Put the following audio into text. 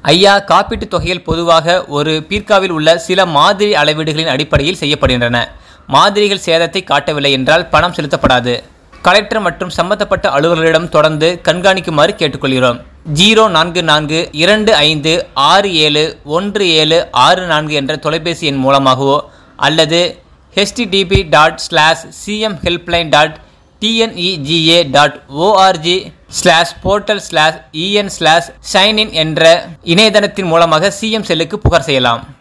ஐயா, காப்பீட்டுத் தொகைகள் பொதுவாக ஒரு பீர்க்காவில் உள்ள சில மாதிரி அளவீடுகளின் அடிப்படையில் செய்யப்படுகின்றன. மாதிரிகள் சேதத்தை காட்டவில்லை என்றால் பணம் செலுத்தப்படாது. கலெக்டர் மற்றும் சம்பந்தப்பட்ட அலுவலர்களிடம் தொடர்ந்து கண்காணிக்குமாறு கேட்டுக்கொள்கிறோம். 04425671764 என்ற தொலைபேசி எண் மூலமாகவோ அல்லது http://cmhelpline.tnega.org/portal/en/signin என்ற இணையதளத்தின் மூலமாக சிஎம் செல்லுக்கு புகார் செய்யலாம்.